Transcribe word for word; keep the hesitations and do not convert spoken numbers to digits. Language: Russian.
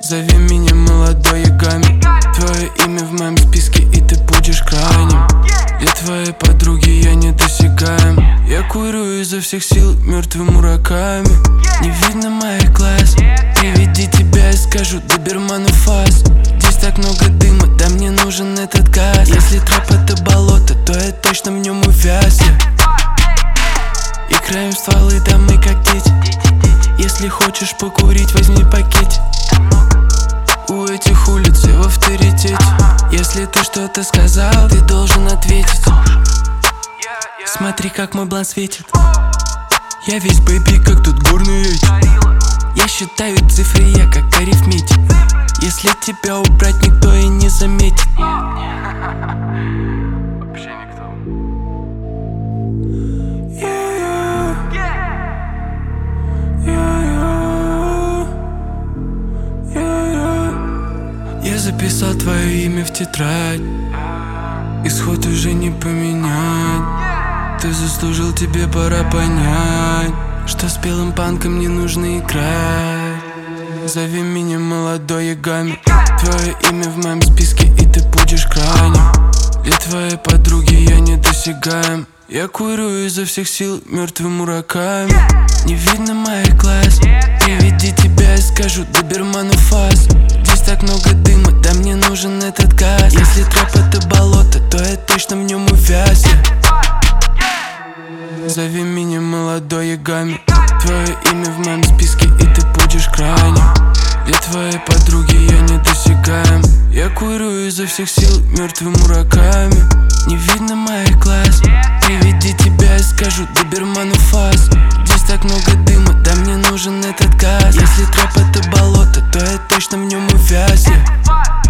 Зови меня молодой Ягами. Твое имя в моем списке, и ты будешь крайним. Для твоей подруги я недосягаем. Я курю изо всех сил мертвым мураками. Не видно моих глаз. Приведи тебя и скажу доберману фас. Здесь так много дыма, да мне нужен этот газ. Если трэп это болото, то я точно в нем увяз. Играем в стволы, да мы как дети. Если хочешь покурить, возьми пакетик. У этих улиц я в авторитете. Если ты что-то сказал, ты должен ответить. Смотри, как мой блан светит. Я весь бэйби, как тут горный ветер. Я считаю цифры, я как арифметик. Если тебя убрать, никто и не заметит. Вообще никто. Я записал твое имя в тетрадь. Исход уже не поменять. Ты заслужил, тебе пора понять, что с белым панком не нужно играть. Зови меня молодой Ягами. Твое имя в моем списке, и ты будешь крайним. Для твоей подруги я недосягаем. Я курю изо всех сил мертвым мураками. Не видно моих глаз. Приведи тебя и скажу доберману фас. Здесь так много дыма, да мне нужен этот газ. Если трэп это болото, то я точно в нем увяз. Зови меня молодой Ягами. Твое имя в моем списке, и ты будешь крайним. Для твоей подруги я недосягаем. Я курю изо всех сил мертвым мураками. Не видно моих глаз. Приведи тебя и скажу доберману фас. Здесь так много дыма, да мне нужен этот газ. Если трэп это болото, то я точно в нем увяз.